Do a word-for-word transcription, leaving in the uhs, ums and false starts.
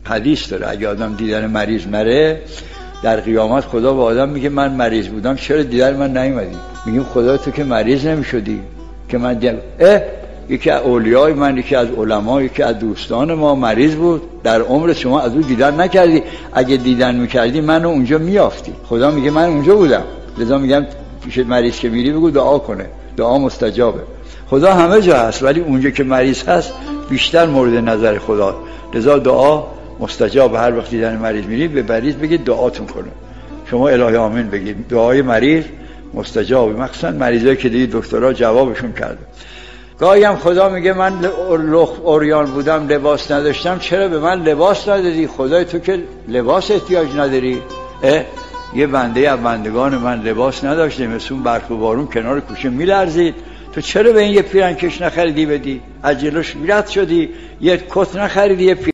حدیث داره اگه آدم دیدن مریض نره در قیامت خدا به آدم میگه من مریض بودم چرا دیدن من نیومدی؟ میگیم خدا تو که مریض نمیشدی که من دیدم. اه یکی از اولیای من، یکی از علما، یکی از دوستان ما مریض بود، در عمر شما از او دیدن نکردی، اگه دیدن میکردی منو اونجا میافتی. خدا میگه من اونجا بودم، لذا میگم پیش مریض که میری بگو دعا کنه، دعا مستجابه. خدا همه جا هست ولی اونجا که مریض هست بیشتر مورد نظر خدا، لذا دعا مستجاب. هر وقت دیدن مریض میری به مریض بگید دعاتون کنه، شما الهی آمین بگید، دعای مریض مستجابه. مخصوصا مریضایی که دیگه دکترها جوابشون کرده. گاهی هم خدا میگه من لخ اوریان بودم لباس نداشتم چرا به من لباس ندادی؟ خدای تو که لباس احتیاج نداری. اه یه بنده از بندگان من لباس نداشته، مثل اون برف و بارون کنار کوچه میلرزید، تو چرا به این یه پیرنکش نخریدی بدی؟ از جلوش رد شدی یه کت نخریدی یه